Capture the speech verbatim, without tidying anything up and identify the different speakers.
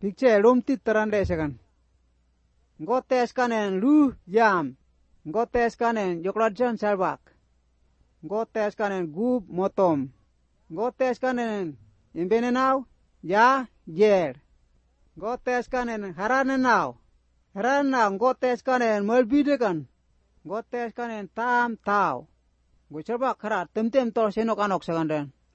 Speaker 1: Pikce rom tit terande sekan. Ngotes kanen lu yam. Ngotes kanen joklat jan salbak. Ngotes kanen gub motom. Ngotes kanen imbenenau ya jer. Ngotes kanen haranenau. Haranenau ngotes kanen melbidekan. Ngotes kanen tam tau. Gue coba kerat tem tem tol senok anok sekandan.